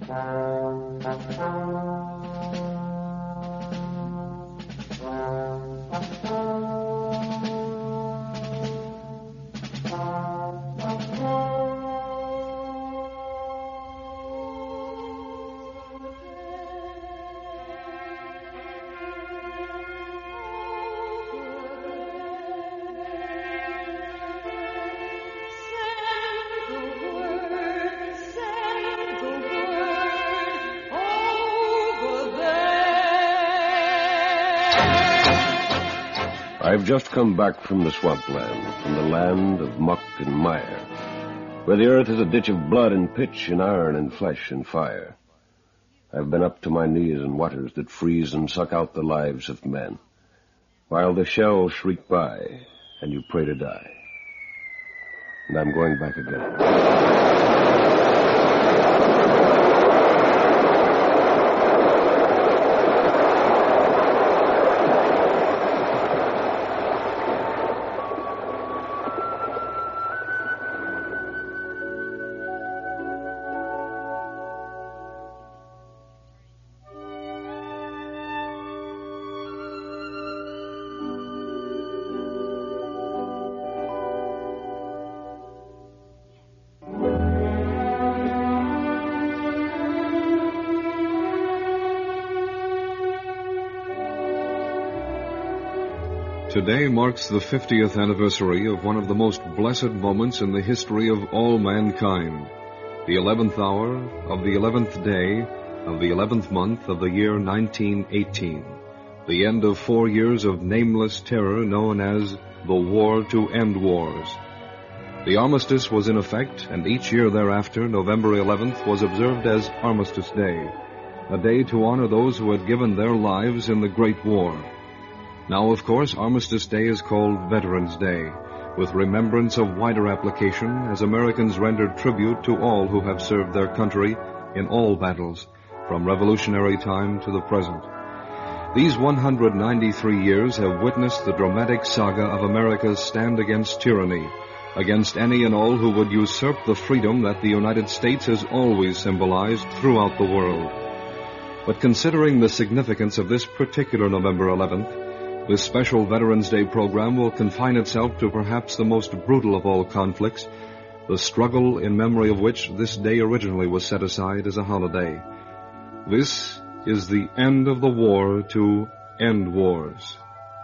I've just come back from the swampland, from the land of muck and mire, where the earth is a ditch of blood and pitch and iron and flesh and fire. I've been up to my knees in waters that freeze and suck out the lives of men, while the shells shriek by and you pray to die. And I'm going back again. Today marks the 50th anniversary of one of the most blessed moments in the history of all mankind, the 11th hour of the 11th day of the 11th month of the year 1918, the end of 4 years of nameless terror known as the War to End Wars. The armistice was in effect, and each year thereafter, November 11th, was observed as Armistice Day, a day to honor those who had given their lives in the Great War. Now, of course, Armistice Day is called Veterans Day, with remembrance of wider application as Americans rendered tribute to all who have served their country in all battles, from Revolutionary time to the present. These 193 years have witnessed the dramatic saga of America's stand against tyranny, against any and all who would usurp the freedom that the United States has always symbolized throughout the world. But considering the significance of this particular November 11th, this special Veterans Day program will confine itself to perhaps the most brutal of all conflicts, the struggle in memory of which this day originally was set aside as a holiday. This is the end of the war to end wars.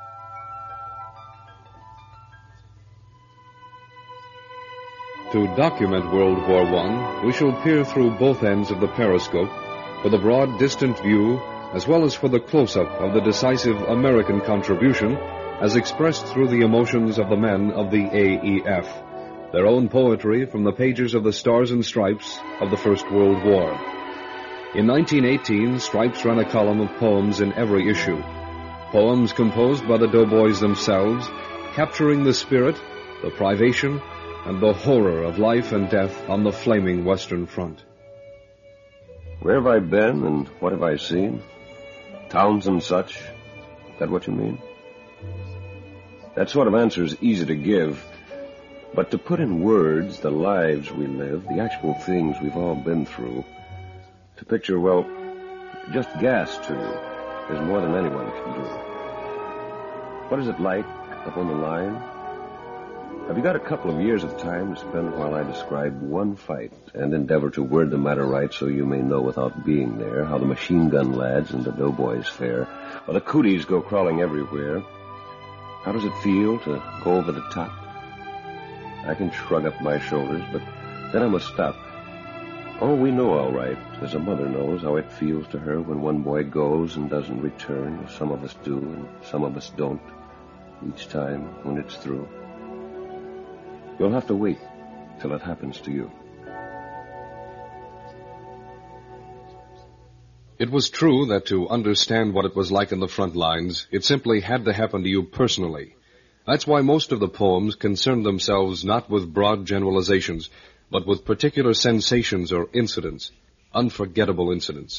To document World War I, we shall peer through both ends of the periscope for the broad, distant view, as well as for the close-up of the decisive American contribution as expressed through the emotions of the men of the AEF, their own poetry from the pages of the Stars and Stripes of the First World War. In 1918, Stripes ran a column of poems in every issue, poems composed by the doughboys themselves, capturing the spirit, the privation, and the horror of life and death on the flaming Western Front. Where have I been and what have I seen? Towns and such? Is that what you mean? That sort of answer is easy to give, but to put in words the lives we live, the actual things we've all been through, to picture, well, just gas to you is more than anyone can do. What is it like up on the line? Have you got a couple of years of time to spend while I describe one fight and endeavor to word the matter right so you may know without being there how the machine gun lads and the doughboys fare, while the cooties go crawling everywhere? How does it feel to go over the top? I can shrug up my shoulders, but then I must stop. Oh, we know all right, as a mother knows how it feels to her when one boy goes and doesn't return. Some of us do and some of us don't, each time when it's through. You'll have to wait till it happens to you. It was true that to understand what it was like in the front lines, it simply had to happen to you personally. That's why most of the poems concerned themselves not with broad generalizations, but with particular sensations or incidents, unforgettable incidents.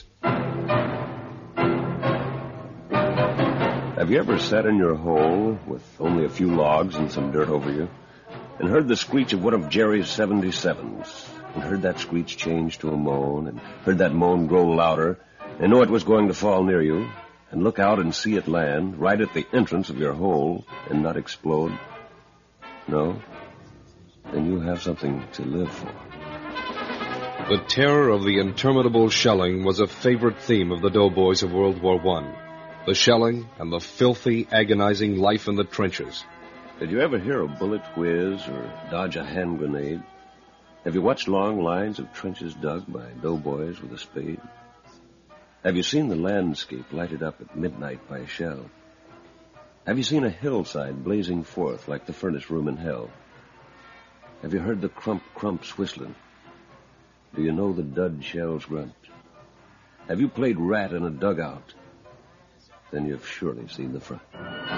Have you ever sat in your hole with only a few logs and some dirt over you, and heard the screech of one of Jerry's 77s, and heard that screech change to a moan, and heard that moan grow louder, and know it was going to fall near you, and look out and see it land right at the entrance of your hole and not explode? No? Then you have something to live for. The terror of the interminable shelling was a favorite theme of the doughboys of World War I. The shelling and the filthy, agonizing life in the trenches. Did you ever hear a bullet whiz or dodge a hand grenade? Have you watched long lines of trenches dug by doughboys with a spade? Have you seen the landscape lighted up at midnight by a shell? Have you seen a hillside blazing forth like the furnace room in hell? Have you heard the crump-crumps whistling? Do you know the dud shells grunt? Have you played rat in a dugout? Then you've surely seen the front.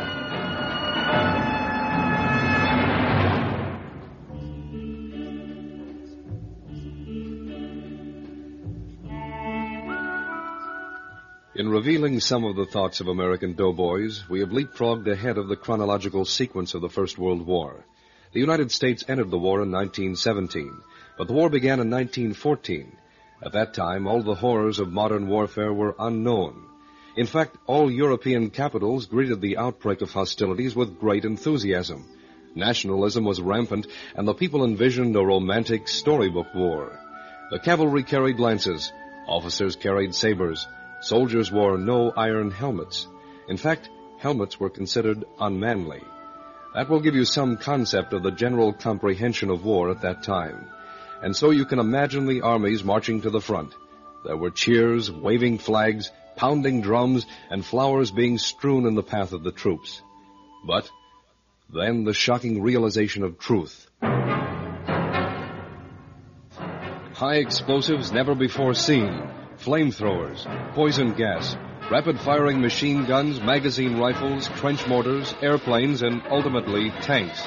In revealing some of the thoughts of American doughboys, we have leapfrogged ahead of the chronological sequence of the First World War. The United States entered the war in 1917, but the war began in 1914. At that time, all the horrors of modern warfare were unknown. In fact, all European capitals greeted the outbreak of hostilities with great enthusiasm. Nationalism was rampant, and the people envisioned a romantic storybook war. The cavalry carried lances, officers carried sabers, soldiers wore no iron helmets. In fact, helmets were considered unmanly. That will give you some concept of the general comprehension of war at that time. And so you can imagine the armies marching to the front. There were cheers, waving flags, pounding drums, and flowers being strewn in the path of the troops. But then the shocking realization of truth. High explosives never before seen, flamethrowers, poison gas, rapid-firing machine guns, magazine rifles, trench mortars, airplanes, and ultimately tanks.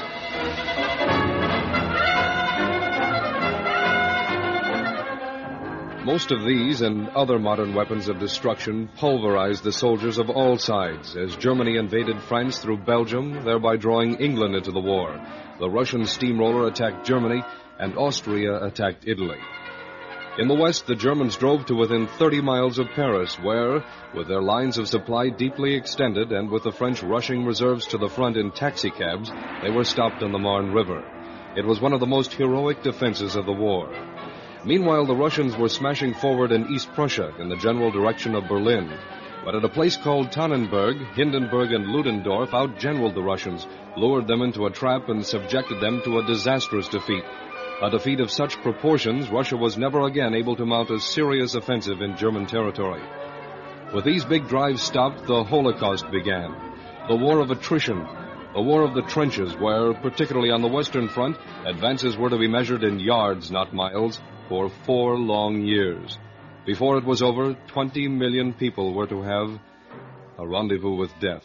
Most of these and other modern weapons of destruction pulverized the soldiers of all sides as Germany invaded France through Belgium, thereby drawing England into the war. The Russian steamroller attacked Germany, and Austria attacked Italy. In the west, the Germans drove to within 30 miles of Paris, where, with their lines of supply deeply extended and with the French rushing reserves to the front in taxicabs, they were stopped on the Marne River. It was one of the most heroic defenses of the war. Meanwhile, the Russians were smashing forward in East Prussia in the general direction of Berlin. But at a place called Tannenberg, Hindenburg and Ludendorff outgeneraled the Russians, lured them into a trap, and subjected them to a disastrous defeat. A defeat of such proportions, Russia was never again able to mount a serious offensive in German territory. With these big drives stopped, the Holocaust began. The war of attrition, the war of the trenches, where, particularly on the Western Front, advances were to be measured in yards, not miles, for 4 long years. Before it was over, 20 million people were to have a rendezvous with death.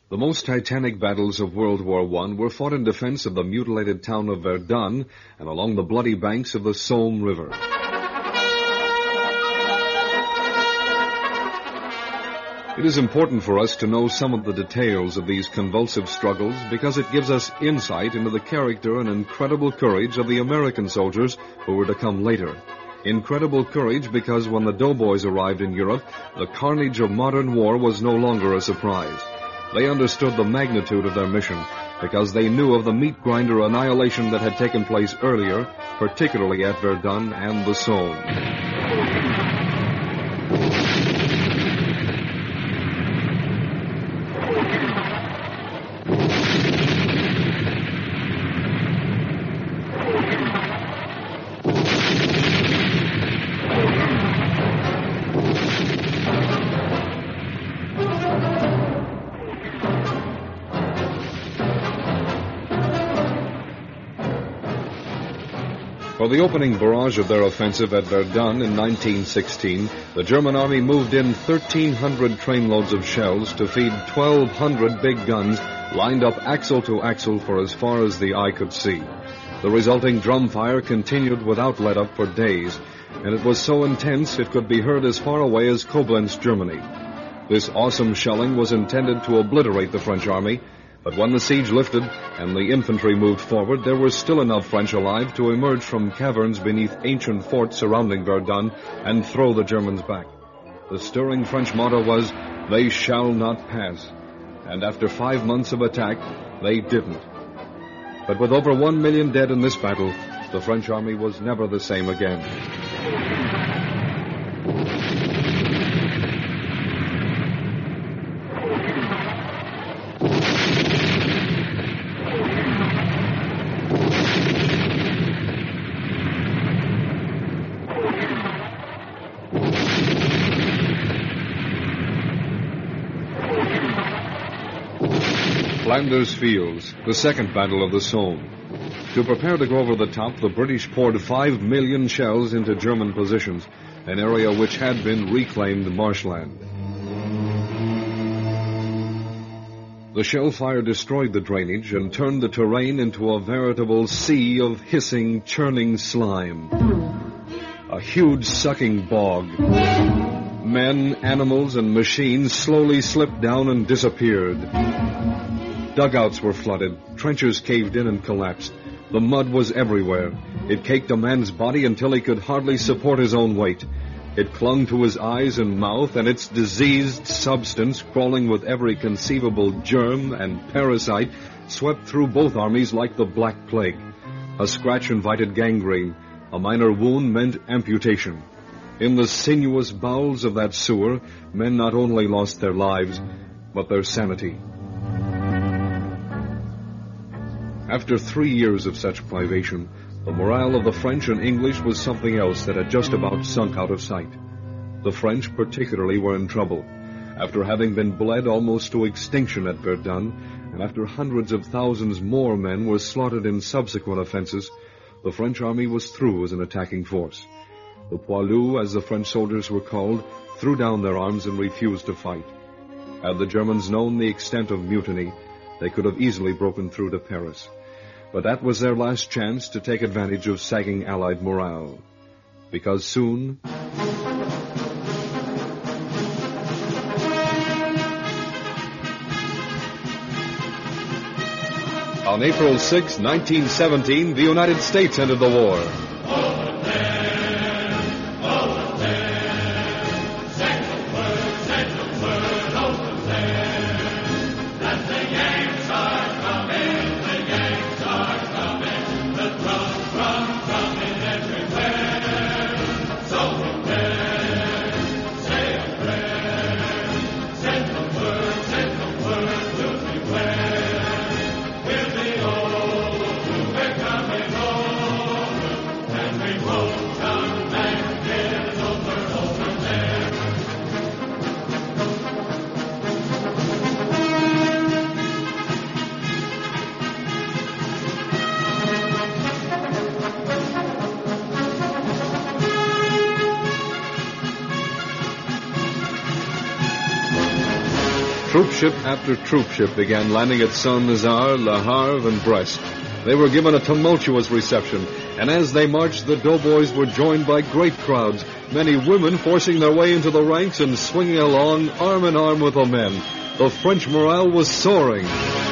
The most titanic battles of World War I were fought in defense of the mutilated town of Verdun and along the bloody banks of the Somme River. It is important for us to know some of the details of these convulsive struggles because it gives us insight into the character and incredible courage of the American soldiers who were to come later. Incredible courage because when the doughboys arrived in Europe, the carnage of modern war was no longer a surprise. They understood the magnitude of their mission because they knew of the meat grinder annihilation that had taken place earlier, particularly at Verdun and the Somme. For the opening barrage of their offensive at Verdun in 1916, the German army moved in 1,300 trainloads of shells to feed 1,200 big guns lined up axle to axle for as far as the eye could see. The resulting drum fire continued without let-up for days, and it was so intense it could be heard as far away as Koblenz, Germany. This awesome shelling was intended to obliterate the French army, but when the siege lifted and the infantry moved forward, there were still enough French alive to emerge from caverns beneath ancient forts surrounding Verdun and throw the Germans back. The stirring French motto was, "They shall not pass." And after 5 months of attack, they didn't. But with over 1 million dead in this battle, the French army was never the same again. Flanders Fields, the second battle of the Somme. To prepare to go over the top, the British poured 5 million shells into German positions, an area which had been reclaimed marshland. The shell fire destroyed the drainage and turned the terrain into a veritable sea of hissing, churning slime. A huge sucking bog. Men, animals, and machines slowly slipped down and disappeared. Dugouts were flooded, trenches caved in and collapsed. The mud was everywhere. It caked a man's body until he could hardly support his own weight. It clung to his eyes and mouth, and its diseased substance, crawling with every conceivable germ and parasite, swept through both armies like the Black Plague. A scratch invited gangrene. A minor wound meant amputation. In the sinuous bowels of that sewer, men not only lost their lives, but their sanity. After 3 years of such privation, the morale of the French and English was something else that had just about sunk out of sight. The French particularly were in trouble. After having been bled almost to extinction at Verdun, and after hundreds of thousands more men were slaughtered in subsequent offenses, the French army was through as an attacking force. The poilus, as the French soldiers were called, threw down their arms and refused to fight. Had the Germans known the extent of mutiny, they could have easily broken through to Paris. But that was their last chance to take advantage of sagging Allied morale. Because soon... On April 6, 1917, the United States entered the war. Troopship after troopship began landing at Saint-Nazaire, Le Havre, and Brest. They were given a tumultuous reception, and as they marched, the doughboys were joined by great crowds, many women forcing their way into the ranks and swinging along arm in arm with the men. The French morale was soaring.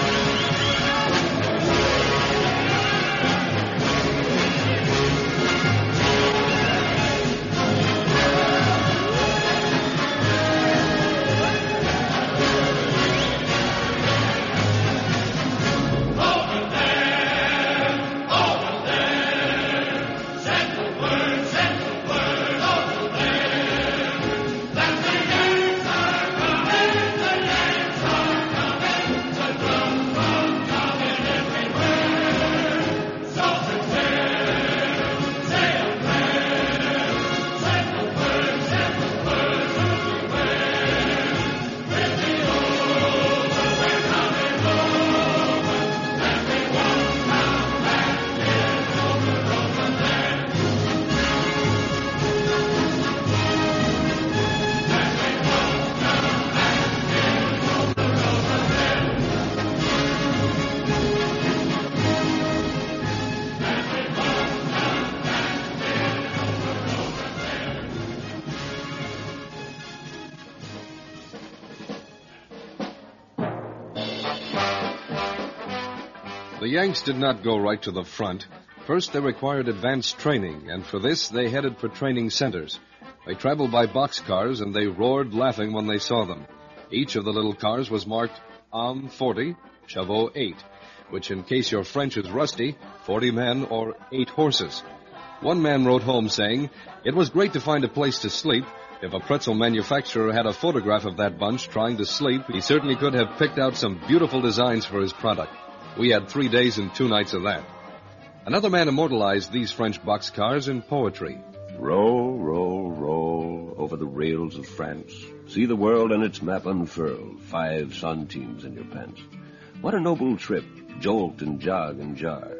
The Yanks did not go right to the front. First, they required advanced training, and for this, they headed for training centers. They traveled by boxcars, and they roared laughing when they saw them. Each of the little cars was marked Homme 40, Chevaux 8, which, in case your French is rusty, 40 men or 8 horses. One man wrote home saying, "It was great to find a place to sleep. If a pretzel manufacturer had a photograph of that bunch trying to sleep, he certainly could have picked out some beautiful designs for his product. We had 3 days and 2 nights of that." Another man immortalized these French boxcars in poetry. Roll, roll, roll over the rails of France. See the world and its map unfurled. 5 centimes in your pants. What a noble trip, jolt and jog and jar.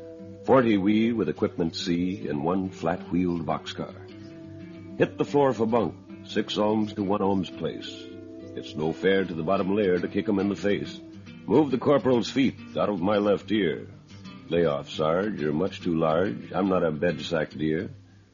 40 we with equipment C in one flat-wheeled boxcar. Hit the floor for bunk, 6 ohms to 1 ohm's place. It's no fair to the bottom layer to kick 'em in the face. Move the corporal's feet out of my left ear. Lay off, Sarge, you're much too large. I'm not a bed-sack deer.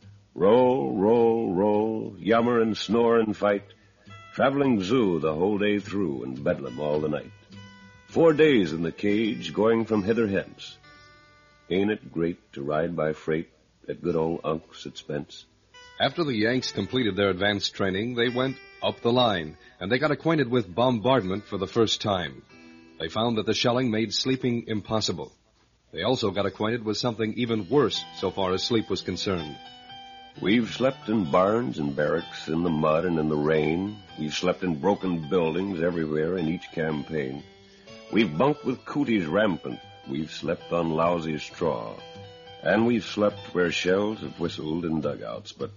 Roll, roll, roll, yammer and snore and fight. Traveling zoo the whole day through and bedlam all the night. 4 days in the cage going from hither hence. Ain't it great to ride by freight at good old Unc's expense? After the Yanks completed their advanced training, they went up the line, and they got acquainted with bombardment for the first time. They found that the shelling made sleeping impossible. They also got acquainted with something even worse so far as sleep was concerned. We've slept in barns and barracks, in the mud and in the rain. We've slept in broken buildings everywhere in each campaign. We've bunked with cooties rampant. We've slept on lousy straw. And we've slept where shells have whistled in dugouts. But,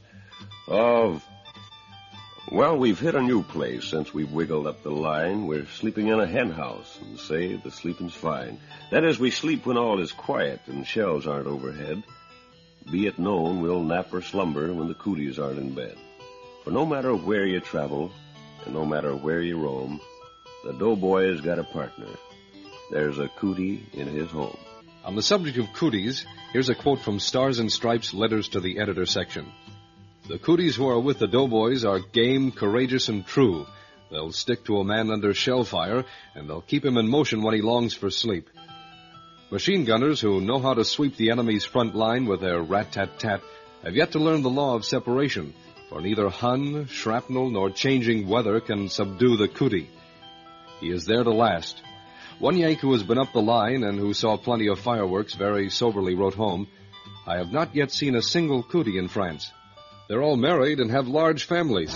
well, we've hit a new place since we've wiggled up the line. We're sleeping in a hen house and say the sleeping's fine. That is, we sleep when all is quiet and shells aren't overhead. Be it known, we'll nap or slumber when the cooties aren't in bed. For no matter where you travel, and no matter where you roam, the doughboy's got a partner. There's a cootie in his home. On the subject of cooties, here's a quote from Stars and Stripes' Letters to the Editor section. "The cooties who are with the doughboys are game, courageous, and true. They'll stick to a man under shell fire, and they'll keep him in motion when he longs for sleep. Machine gunners who know how to sweep the enemy's front line with their rat-tat-tat have yet to learn the law of separation, for neither Hun, shrapnel, nor changing weather can subdue the cootie. He is there to last." One Yank who has been up the line and who saw plenty of fireworks very soberly wrote home, "I have not yet seen a single cootie in France. They're all married and have large families."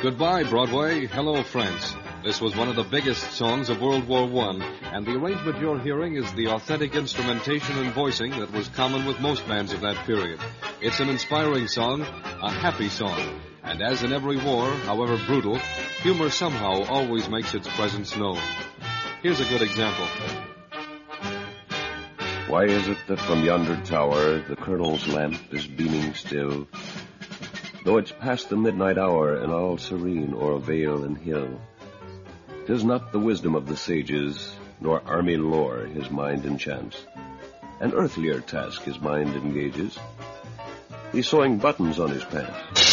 Goodbye, Broadway. Hello, France. This was one of the biggest songs of World War I, and the arrangement you're hearing is the authentic instrumentation and voicing that was common with most bands of that period. It's an inspiring song, a happy song, and as in every war, however brutal, humor somehow always makes its presence known. Here's a good example. Why is it that from yonder tower the colonel's lamp is beaming still, though it's past the midnight hour and all serene o'er vale and hill? 'Tis not the wisdom of the sages, nor army lore his mind enchants. An earthlier task his mind engages. He's sewing buttons on his pants.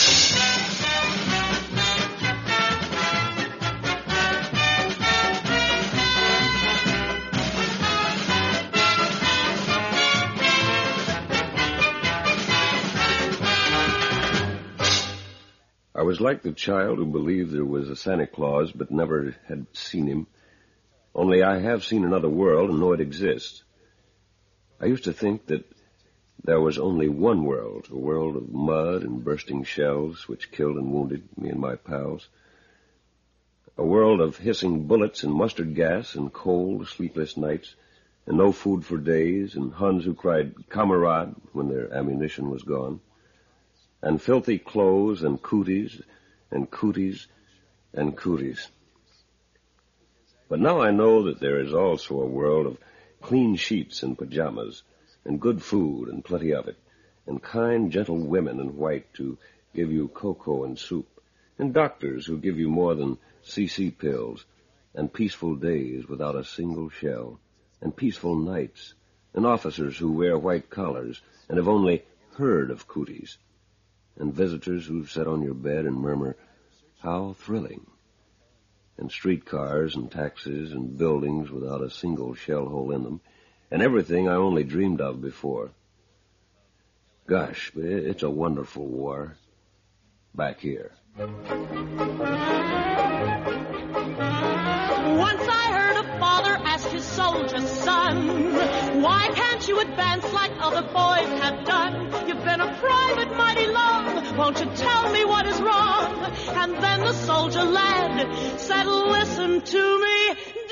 I was like the child who believed there was a Santa Claus but never had seen him. Only I have seen another world and know it exists. I used to think that there was only one world, a world of mud and bursting shells which killed and wounded me and my pals. A world of hissing bullets and mustard gas and cold, sleepless nights and no food for days and Huns who cried "Kamerad" when their ammunition was gone. And filthy clothes and cooties and cooties and cooties. But now I know that there is also a world of clean sheets and pajamas and good food and plenty of it, and kind, gentle women in white to give you cocoa and soup, and doctors who give you more than CC pills, and peaceful days without a single shell, and peaceful nights, and officers who wear white collars and have only heard of cooties, and visitors who sit on your bed and murmur, "How thrilling," and streetcars and taxis and buildings without a single shell hole in them, and everything I only dreamed of before. Gosh, but it's a wonderful war. Back here. Once I heard a father ask his soldier son, "Why can't you advance like other boys have done? You've been a private mighty long. Won't you tell me what is wrong?" And then the soldier lad said, "Listen to me,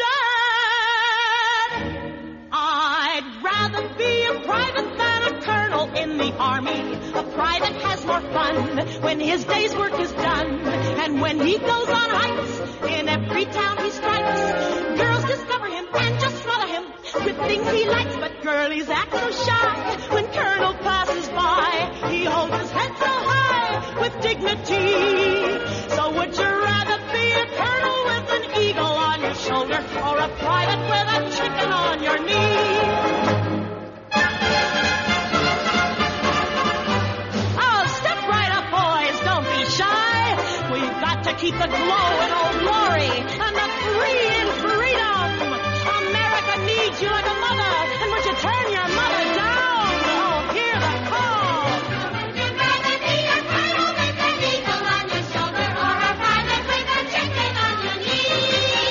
Dad. I'd rather be a private than a colonel in the army. A private has more fun when his day's work is done. And when he goes on hikes, in every town he strikes, girls discover him and just smother him with things he likes. But girlies act so shy when Colonel passes by. He holds his head so high with dignity. So would you rather be a colonel with an eagle on your shoulder, or a private with a chicken on your knee?" Oh, step right up, boys, don't be shy. We've got to keep the glow in Old Glory and the free in freedom. America needs you like a mother, and would you turn your mother down? Oh, hear the call. Would you rather be a colonel with an eagle on your shoulder, or a private with a chicken on your knee?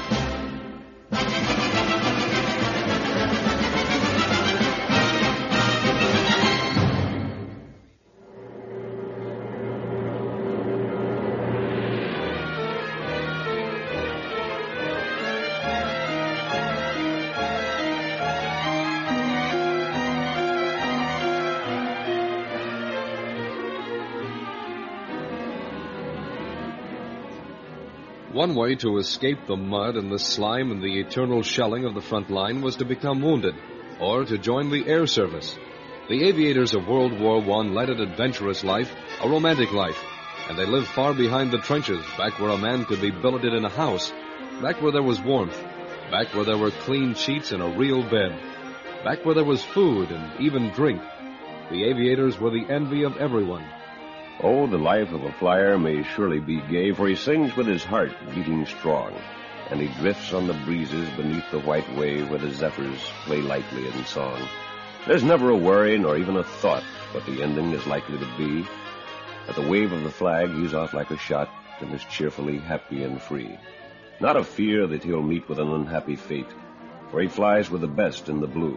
One way to escape the mud and the slime and the eternal shelling of the front line was to become wounded, or to join the air service. The aviators of World War I led an adventurous life, a romantic life, and they lived far behind the trenches, back where a man could be billeted in a house, back where there was warmth, back where there were clean sheets and a real bed, back where there was food and even drink. The aviators were the envy of everyone. Oh, the life of a flyer may surely be gay, for he sings with his heart beating strong, and he drifts on the breezes beneath the white wave where the zephyrs play lightly in song. There's never a worry nor even a thought what the ending is likely to be. At the wave of the flag, he's off like a shot and is cheerfully happy and free. Not a fear that he'll meet with an unhappy fate, for he flies with the best in the blue.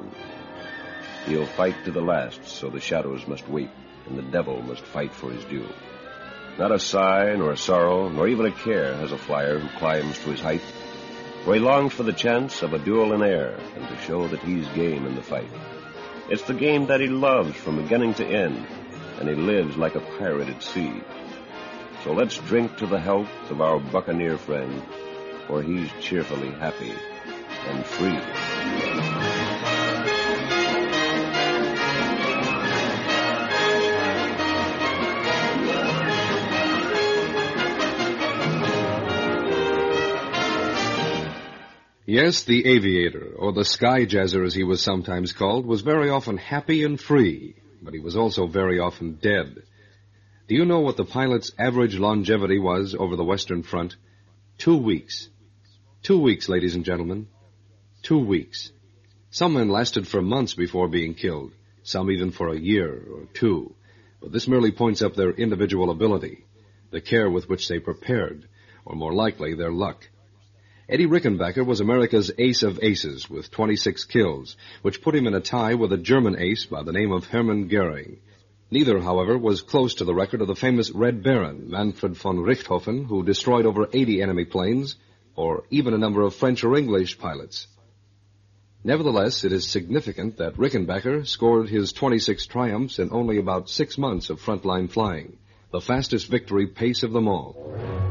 He'll fight to the last, so the shadows must wait, and the devil must fight for his due. Not a sigh, nor a sorrow, nor even a care has a flyer who climbs to his height, for he longs for the chance of a duel in air and to show that he's game in the fight. It's the game that he loves from beginning to end, and he lives like a pirate at sea. So let's drink to the health of our buccaneer friend, for he's cheerfully happy and free. Yes, the aviator, or the sky jazzer as he was sometimes called, was very often happy and free, but he was also very often dead. Do you know what the pilot's average longevity was over the Western Front? 2 weeks. 2 weeks, ladies and gentlemen. 2 weeks. Some men lasted for months before being killed, some even for a year or two. But this merely points up their individual ability, the care with which they prepared, or more likely, their luck. Eddie Rickenbacker was America's ace of aces with 26 kills, which put him in a tie with a German ace by the name of Hermann Goering. Neither, however, was close to the record of the famous Red Baron, Manfred von Richthofen, who destroyed over 80 enemy planes, or even a number of French or English pilots. Nevertheless, it is significant that Rickenbacker scored his 26 triumphs in only about 6 months of frontline flying, the fastest victory pace of them all.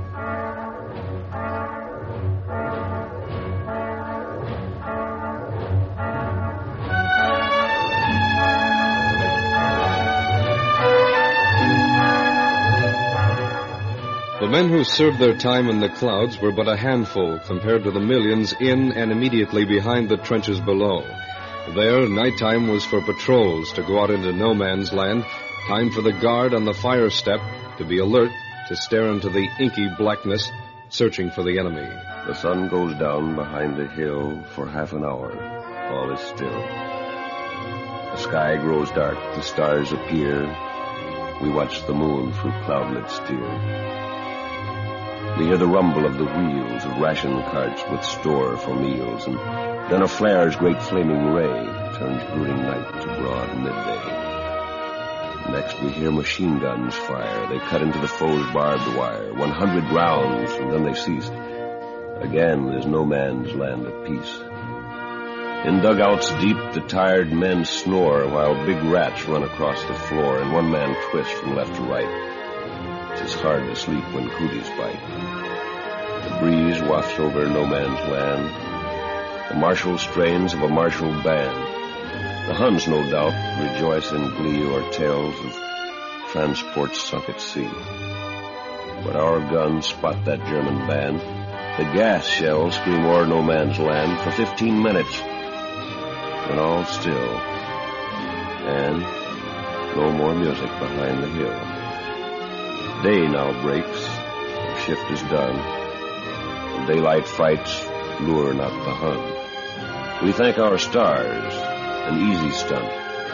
The men who served their time in the clouds were but a handful compared to the millions in and immediately behind the trenches below. There, nighttime was for patrols to go out into no man's land, time for the guard on the fire step to be alert, to stare into the inky blackness, searching for the enemy. The sun goes down behind a hill for half an hour. All is still. The sky grows dark, the stars appear. We watch the moon through cloudlets steer. We hear the rumble of the wheels of ration carts with store for meals, and then a flare's great flaming ray turns brooding night to broad midday. Next we hear machine guns fire. They cut into the foe's barbed wire, 100 rounds, and then they cease. Again, there's no man's land of peace. In dugouts deep, the tired men snore while big rats run across the floor, and one man twists from left to right. It's hard to sleep when cooties bite. The breeze wafts over no man's land, the martial strains of a martial band. The Huns, no doubt, rejoice in glee o'er tales of transports sunk at sea. But our guns spot that German band. The gas shells scream o'er no man's land for 15 minutes. Then all still, and no more music behind the hill. Day now breaks, the shift is done. The daylight fights lure not the Hun. We thank our stars, an easy stunt.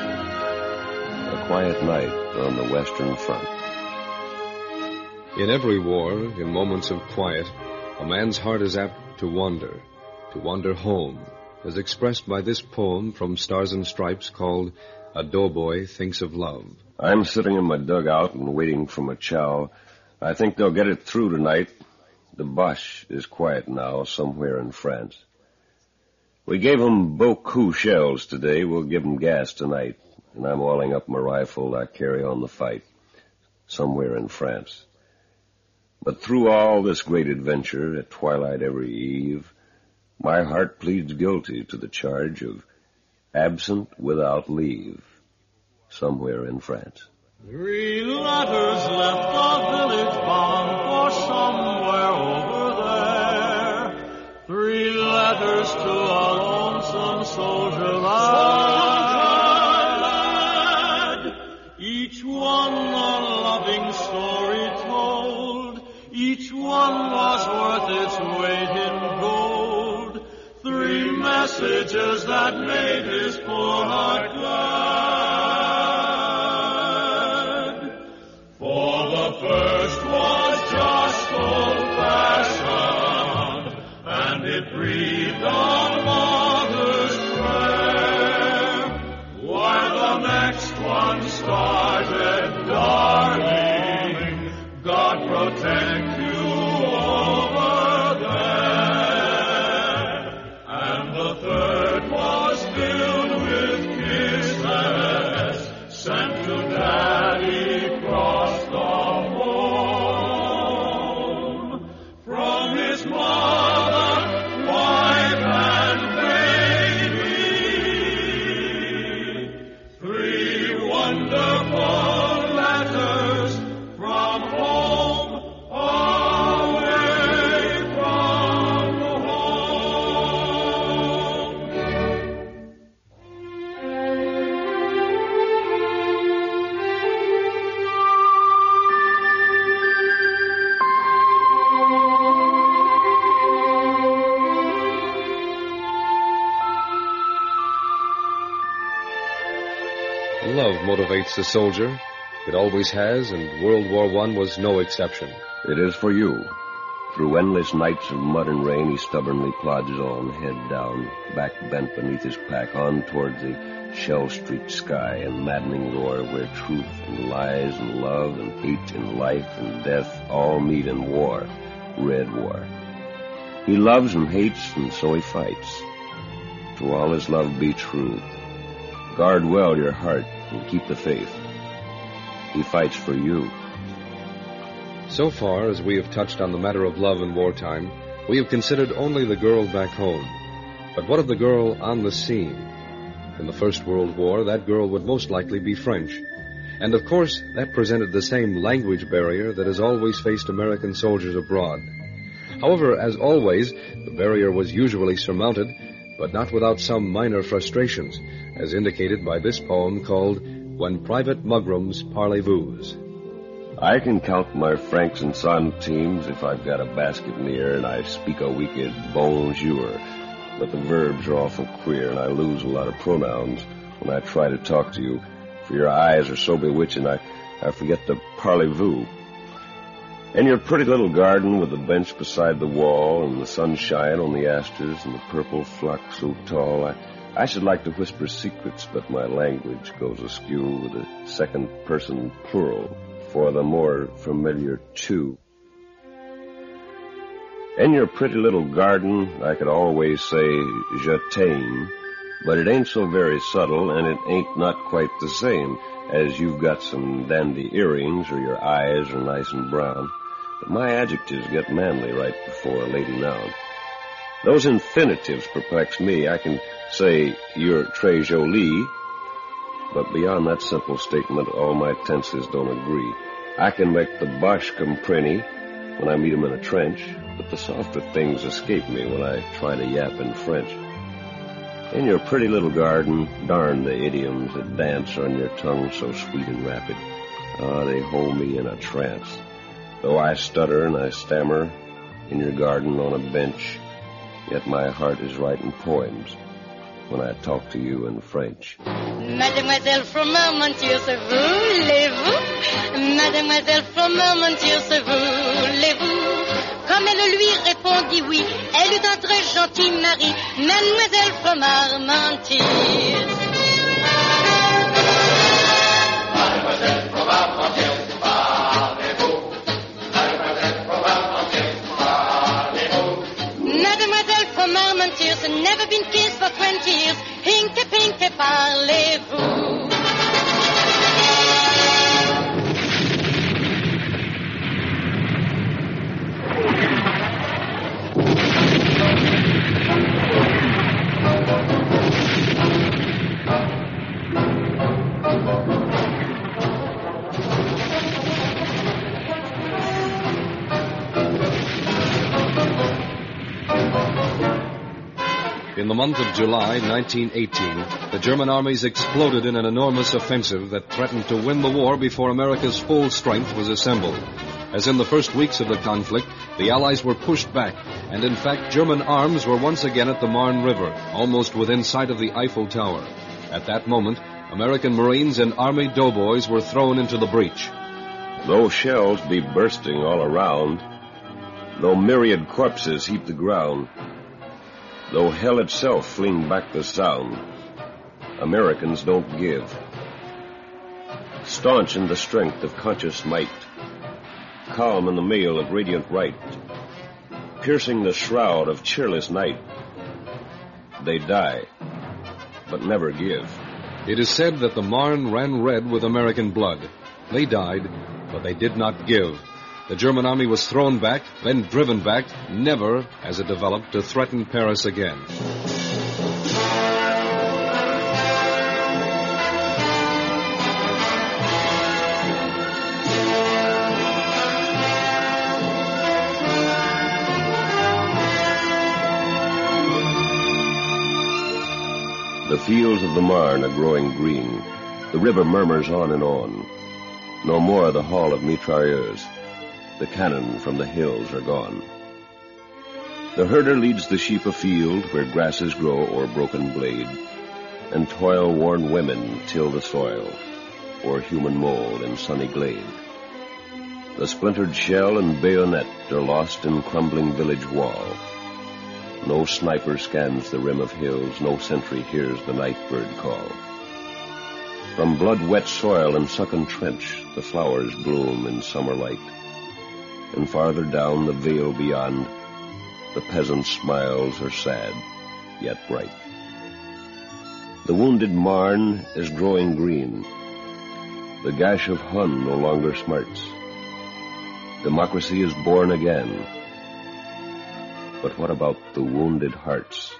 A quiet night on the Western Front. In every war, in moments of quiet, a man's heart is apt to wander home, as expressed by this poem from Stars and Stripes called A Doughboy Thinks of Love. I'm sitting in my dugout and waiting for my chow. I think they'll get it through tonight. The Boche is quiet now somewhere in France. We gave 'em beaucoup shells today. We'll give 'em gas tonight. And I'm oiling up my rifle. I carry on the fight somewhere in France. But through all this great adventure, at twilight every eve, my heart pleads guilty to the charge of absent without leave, somewhere in France. 3 letters left the village bound for somewhere over there. 3 letters to a lonesome soldier lad. Each one a loving story told. Each one was worth its weight in gold. 3 messages that made his poor heart glad. For the first was just old-fashioned, and it breathed a mother's prayer, while the next one started, darling, God Love motivates the soldier. It always has, and World War I was no exception. It is for you. Through endless nights of mud and rain, he stubbornly plods on, head down, back bent beneath his pack, on toward the shell-streaked sky and maddening roar where truth and lies and love and hate and life and death all meet in war, red war. He loves and hates, and so he fights. To all his love be true. Guard well your heart and keep the faith. He fights for you. So far as we have touched on the matter of love in wartime, we have considered only the girl back home. But what of the girl on the scene? In the First World War, that girl would most likely be French. And of course, that presented the same language barrier that has always faced American soldiers abroad. However, as always, the barrier was usually surmounted, but not without some minor frustrations, as indicated by this poem called When Private Mugrams Parlez-Vous. I can count my francs and centimes if I've got a basket near and I speak a wicked bonjour. But the verbs are awful queer and I lose a lot of pronouns when I try to talk to you, for your eyes are so bewitching I forget the parlez-vous. In your pretty little garden with the bench beside the wall and the sunshine on the asters and the purple phlox so tall, I should like to whisper secrets, but my language goes askew with a second-person plural for the more familiar two. In your pretty little garden, I could always say, je t'aime, but it ain't so very subtle, and it ain't not quite the same as you've got some dandy earrings or your eyes are nice and brown. But my adjectives get manly right before a lady noun. Those infinitives perplex me. I can say, you're très jolie, but beyond that simple statement, all my tenses don't agree. I can make the Boche compreni when I meet him in a trench, but the softer things escape me when I try to yap in French. In your pretty little garden, darn the idioms that dance on your tongue so sweet and rapid. Ah, they hold me in a trance. Though I stutter and I stammer in your garden on a bench, yet my heart is writing poems when I talk to you in French. Mademoiselle from Armentières, voulez-vous? Mademoiselle from Armentières, voulez-vous? Comme elle lui répondit oui, elle eut un très gentil mari, Mademoiselle from Armentières. Mademoiselle from Armentières, parlez-vous? Mademoiselle from Armentières, parlez-vous? Mademoiselle from Armentières, never been kissed for 20 years, pinky, pinky, parlez-vous? In the month of July 1918, the German armies exploded in an enormous offensive that threatened to win the war before America's full strength was assembled. As in the first weeks of the conflict, the Allies were pushed back, and in fact German arms were once again at the Marne River, almost within sight of the Eiffel Tower. At that moment, American Marines and Army doughboys were thrown into the breach. Though shells be bursting all around, though myriad corpses heap the ground, though hell itself fling back the sound, Americans don't give. Staunch in the strength of conscious might, calm in the mail of radiant right, piercing the shroud of cheerless night, they die, but never give. It is said that the Marne ran red with American blood. They died, but they did not give. The German army was thrown back, then driven back, never, as it developed, to threaten Paris again. The fields of the Marne are growing green. The river murmurs on and on. No more the hall of mitrailleurs. The cannon from the hills are gone. The herder leads the sheep afield where grasses grow o'er broken blade. and toil-worn women till the soil, or human mold in sunny glade. The splintered shell and bayonet are lost in crumbling village wall. No sniper scans the rim of hills, no sentry hears the night bird call. From blood-wet soil and sunken trench, the flowers bloom in summer light. And farther down the vale beyond, the peasant's smiles are sad, yet bright. The wounded Marne is growing green. The gash of Hun no longer smarts. Democracy is born again. But what about the wounded hearts?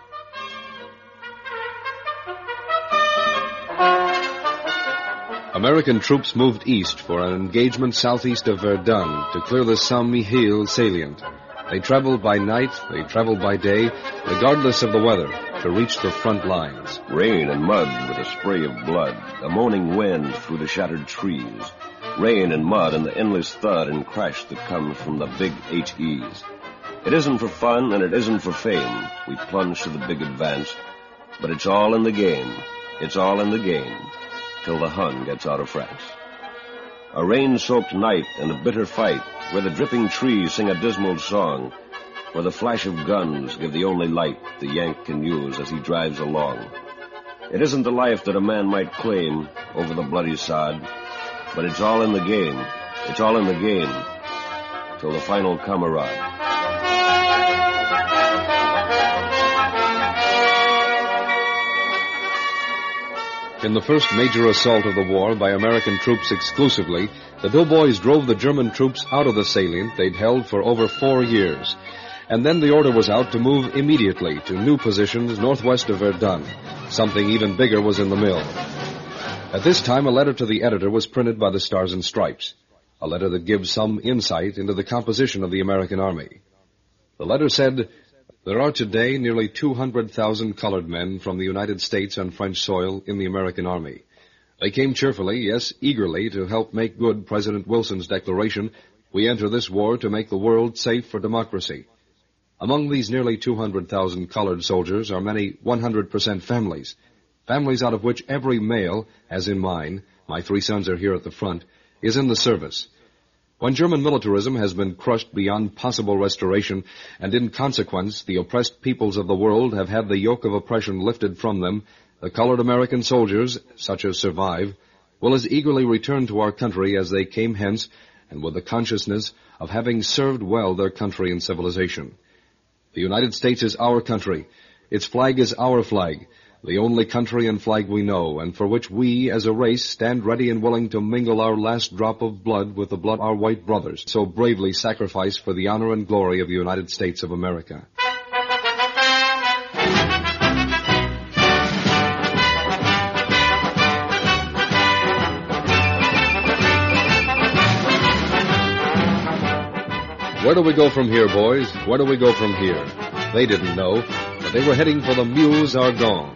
American troops moved east for an engagement southeast of Verdun to clear the Saint-Mihiel salient. They traveled by night, they traveled by day, regardless of the weather, to reach the front lines. Rain and mud with a spray of blood, a moaning wind through the shattered trees. Rain and mud and the endless thud and crash that comes from the big HEs. It isn't for fun and it isn't for fame. We plunge to the big advance, but it's all in the game. It's all in the game, till the Hun gets out of France. A rain-soaked night and a bitter fight, where the dripping trees sing a dismal song, where the flash of guns give the only light the Yank can use as he drives along. It isn't the life that a man might claim over the bloody sod, but it's all in the game. It's all in the game, till the final camarade. In the first major assault of the war by American troops exclusively, the doughboys drove the German troops out of the salient they'd held for over 4 years. And then the order was out to move immediately to new positions northwest of Verdun. Something even bigger was in the mill. At this time, a letter to the editor was printed by the Stars and Stripes, a letter that gives some insight into the composition of the American Army. The letter said, "There are today nearly 200,000 colored men from the United States on French soil in the American Army. They came cheerfully, yes, eagerly, to help make good President Wilson's declaration, 'We enter this war to make the world safe for democracy.' Among these nearly 200,000 colored soldiers are many 100% families, families out of which every male, as in mine, my 3 sons are here at the front, is in the service. When German militarism has been crushed beyond possible restoration, and in consequence the oppressed peoples of the world have had the yoke of oppression lifted from them, the colored American soldiers, such as survive, will as eagerly return to our country as they came hence, and with the consciousness of having served well their country and civilization. The United States is our country. Its flag is our flag, the only country and flag we know, and for which we, as a race, stand ready and willing to mingle our last drop of blood with the blood of our white brothers, so bravely sacrificed for the honor and glory of the United States of America." Where do we go from here, boys? Where do we go from here? They didn't know, but they were heading for the Meuse Argonne.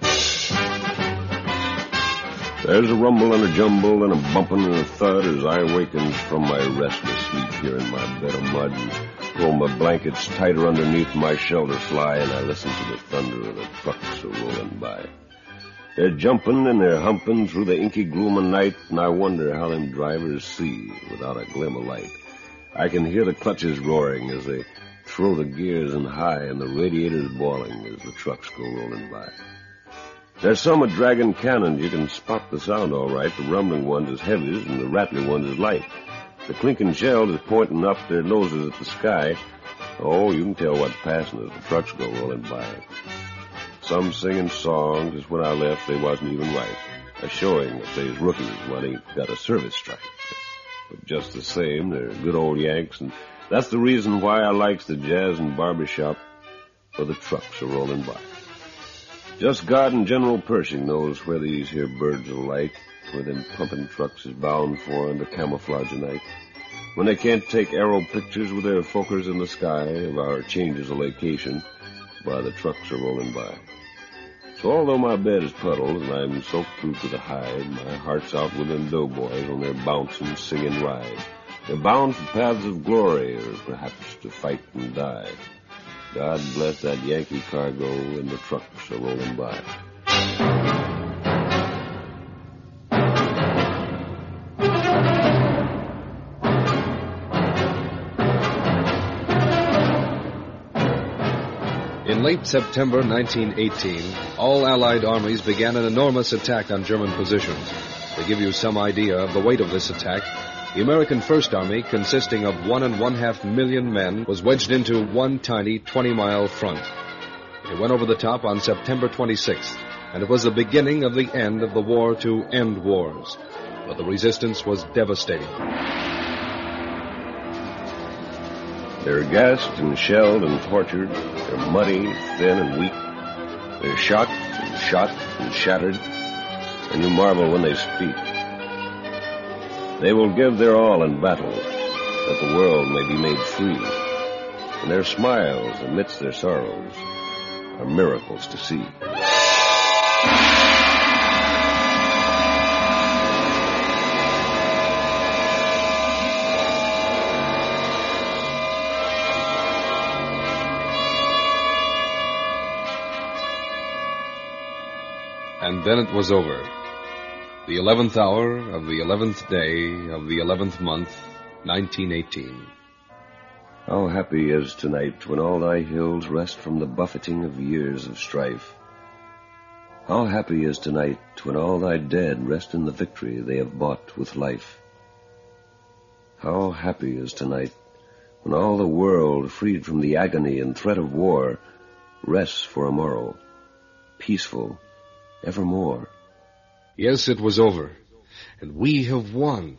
There's a rumble and a jumble and a bumping and a thud as I awakens from my restless sleep here in my bed of mud and pull my blankets tighter underneath my shelter fly, and I listen to the thunder of the trucks a-rolling by. They're jumping and they're humping through the inky gloom of night, and I wonder how them drivers see without a glim of light. I can hear the clutches roaring as they throw the gears in high and the radiators boiling as the trucks go rolling by. There's some a dragging cannons. You can spot the sound all right. The rumbling ones is heavies and the rattling ones is light. The clinking shells is pointing up their noses at the sky. Oh, you can tell what's passing as the trucks go rolling by. Some singing songs as when I left they wasn't even right, a showing that they's rookies when they got a service strike. But just the same, they're good old Yanks, and that's the reason why I likes the jazz and barbershop, where the trucks are rolling by. Just God and General Pershing knows where these here birds will light, where them pumping trucks is bound for in the camouflage of night. When they can't take aero pictures with their fokers in the sky of our changes of location, while the trucks are rolling by. So although my bed is puddled and I'm soaked through to the hide, my heart's out with them doughboys on their bouncing, singing ride. They're bound for paths of glory, or perhaps to fight and die. God bless that Yankee cargo and the trucks are rolling by. late September 1918, all Allied armies began an enormous attack on German positions. To give you some idea of the weight of this attack, the American First Army, consisting of 1.5 million men, was wedged into one tiny 20-mile front. It went over the top on September 26th, and it was the beginning of the end of the war to end wars. But the resistance was devastating. They're gassed and shelled and tortured. They're muddy, thin, and weak. They're shocked and shot and shattered, and you marvel when they speak. They will give their all in battle, that the world may be made free, and their smiles amidst their sorrows are miracles to see. And then it was over. The 11th hour of the 11th day of the 11th month, 1918. How happy is tonight when all thy hills rest from the buffeting of years of strife. How happy is tonight when all thy dead rest in the victory they have bought with life. How happy is tonight when all the world, freed from the agony and threat of war, rests for a morrow, peaceful evermore. Yes, it was over, and we have won.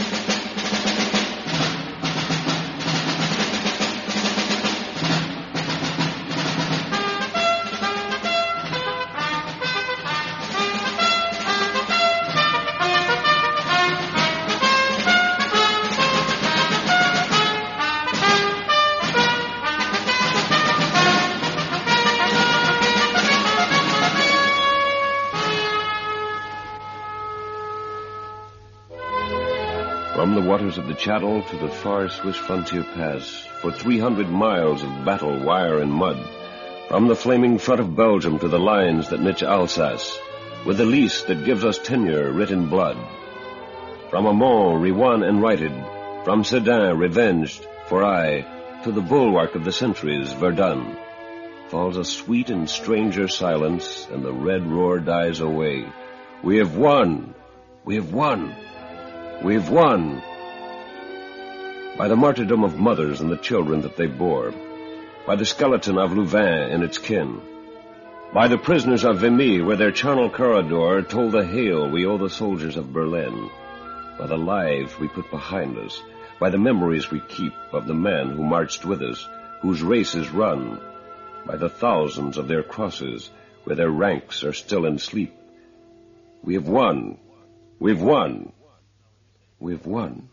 From the waters of the Channel to the far Swiss frontier pass, for 300 miles of battle, wire, and mud, from the flaming front of Belgium to the lines that knit Alsace, with the lease that gives us tenure writ in blood. From Amont, rewon and righted, from Sedan, revenged, for aye, to the bulwark of the centuries, Verdun, falls a sweet and stranger silence, and the red roar dies away. We have won! We have won! We've won! By the martyrdom of mothers and the children that they bore, by the skeleton of Louvain and its kin, by the prisoners of Vimy, where their charnel corridor told the hail we owe the soldiers of Berlin, by the lives we put behind us, by the memories we keep of the men who marched with us, whose race is run, by the thousands of their crosses, where their ranks are still in sleep. We have won! We've won! We've won.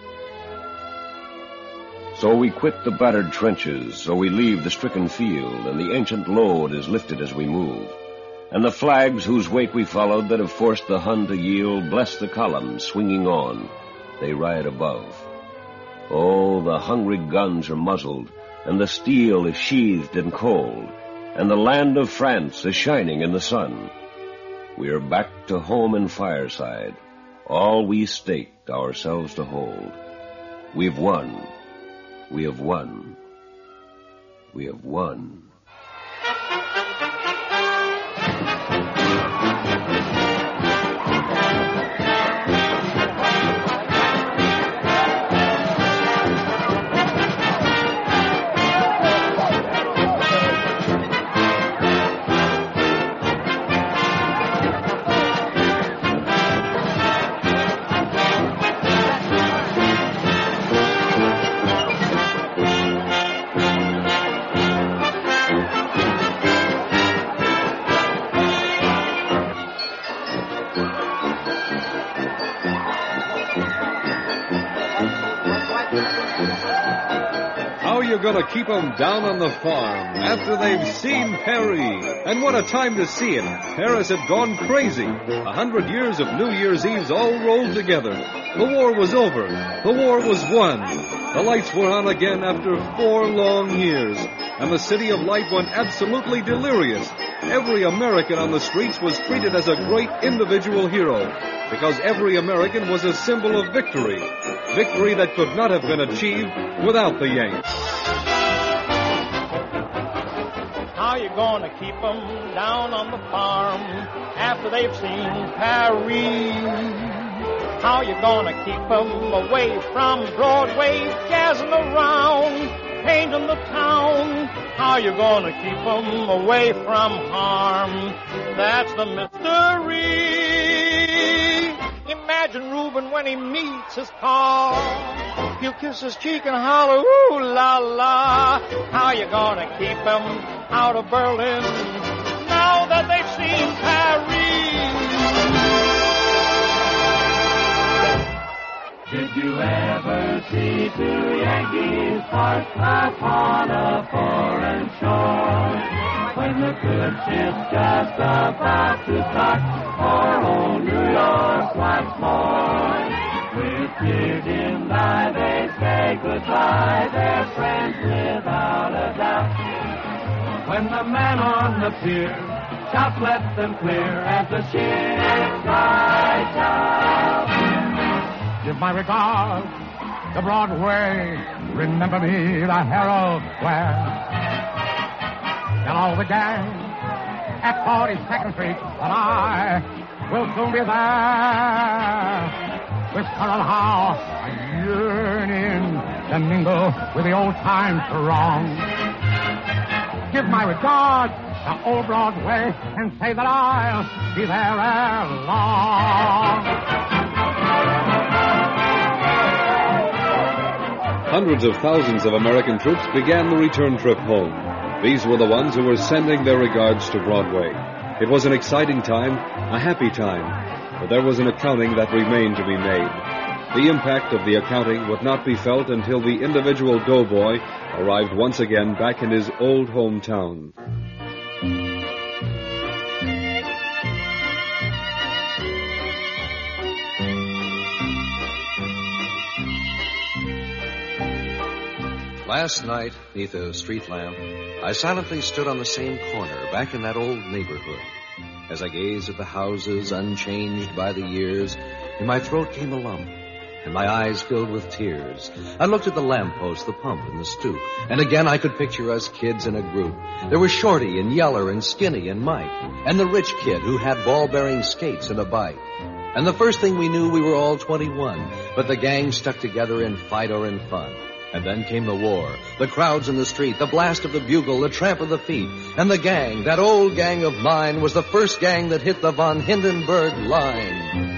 So we quit the battered trenches, so we leave the stricken field, and the ancient load is lifted as we move. And the flags whose wake we followed that have forced the Hun to yield bless the columns swinging on. They ride above. Oh, the hungry guns are muzzled, and the steel is sheathed and cold, and the land of France is shining in the sun. We are back to home and fireside, all we staked ourselves to hold. We've won. We have won. We have won. How you gonna keep 'em down on the farm after they've seen Paris? And what a time to see it. Paris had gone crazy. 100 years of New Year's Eves all rolled together. The war was over. The war was won. The lights were on again after 4 long years, and the City of Light went absolutely delirious. Every American on the streets was treated as a great individual hero, because every American was a symbol of victory. Victory that could not have been achieved without the Yanks. How gonna keep 'em down on the farm after they've seen Paris? How you gonna keep 'em away from Broadway, jazzing around, painting the town? How you gonna keep 'em away from harm? That's the mystery. Imagine Reuben when he meets his Paul. He'll kiss his cheek and holler, ooh la la. How you gonna keep 'em out of Berlin now that they've seen Paris? Did you ever see two Yankees parked upon a foreign shore? When the good ship's just about to start for old New York once more. With tears in eye, they say goodbye, they're friends without a doubt. When the man on the pier shouts, let them clear as the ship rides out. Give my regards to Broadway. Remember me, the Herald Square. Tell all the gang at 42nd Street that I will soon be there. Whisper of how I yearn in to mingle with the old-time throng. Give my regards to old Broadway and say that I'll be there ere long. Hundreds of thousands of American troops began the return trip home. These were the ones who were sending their regards to Broadway. It was an exciting time, a happy time, but there was an accounting that remained to be made. The impact of the accounting would not be felt until the individual doughboy arrived once again back in his old hometown. Last night, neath a street lamp, I silently stood on the same corner, back in that old neighborhood. As I gazed at the houses, unchanged by the years, in my throat came a lump, and my eyes filled with tears. I looked at the lamppost, the pump, and the stoop, and again I could picture us kids in a group. There was Shorty and Yeller and Skinny and Mike, and the rich kid who had ball-bearing skates and a bike. And the first thing we knew, we were all 21, but the gang stuck together in fight or in fun. And then came the war, the crowds in the street, the blast of the bugle, the tramp of the feet. And the gang, that old gang of mine, was the first gang that hit the von Hindenburg line.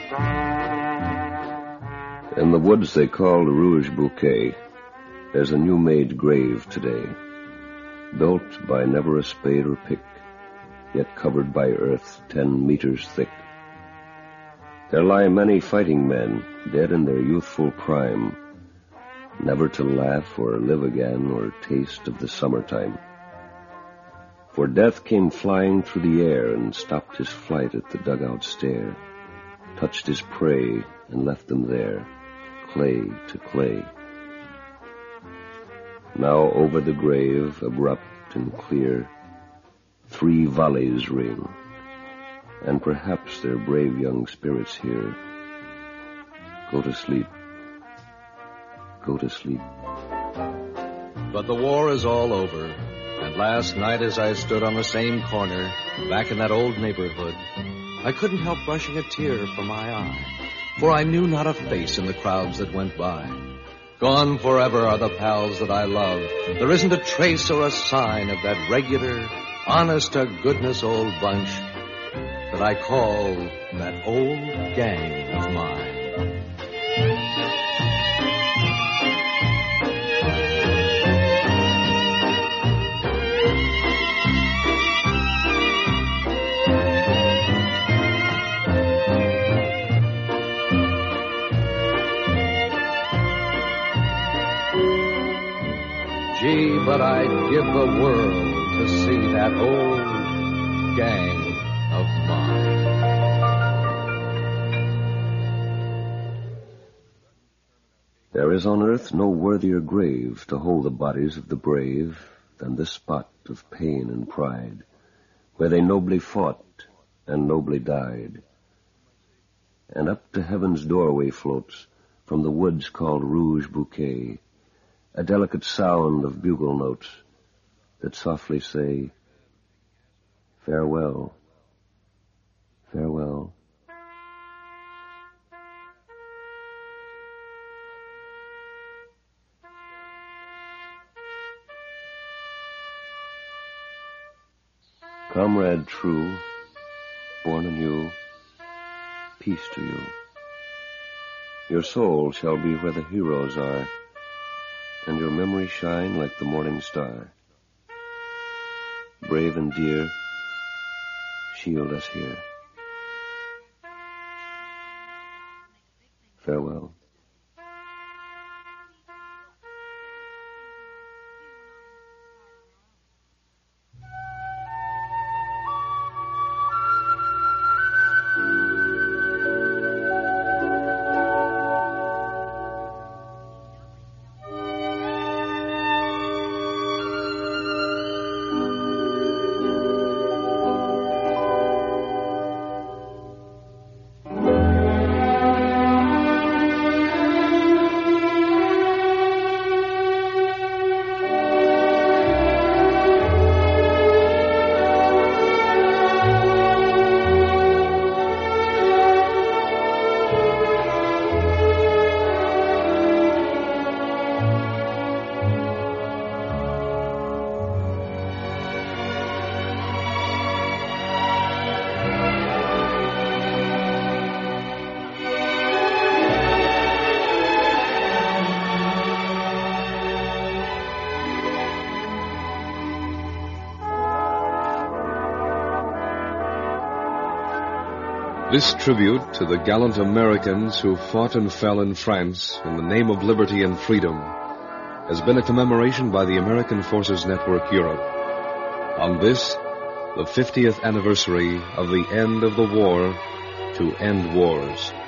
In the woods they call Rouge Bouquet, there's a new-made grave today, built by never a spade or pick, yet covered by earth 10 meters thick. There lie many fighting men, dead in their youthful prime, never to laugh or live again or taste of the summertime. For death came flying through the air and stopped his flight at the dugout stair, touched his prey and left them there, clay to clay. Now over the grave, abrupt and clear, 3 volleys ring, and perhaps their brave young spirits here. Go to sleep. Go to sleep. But the war is all over, and last night as I stood on the same corner, back in that old neighborhood, I couldn't help brushing a tear from my eye, for I knew not a face in the crowds that went by. Gone forever are the pals that I love. There isn't a trace or a sign of that regular, honest-to-goodness old bunch that I call that old gang of mine. Gee, but I'd give the world to see that old gang of mine. There is on earth no worthier grave to hold the bodies of the brave than this spot of pain and pride, where they nobly fought and nobly died. And up to heaven's doorway floats, from the woods called Rouge Bouquet, a delicate sound of bugle notes that softly say, Farewell. Farewell. Comrade true, born anew, peace to you. Your soul shall be where the heroes are, and your memory shine like the morning star. Brave and dear, shield us here. Farewell. This tribute to the gallant Americans who fought and fell in France in the name of liberty and freedom has been a commemoration by the American Forces Network Europe on this, the 50th anniversary of the end of the war to end wars.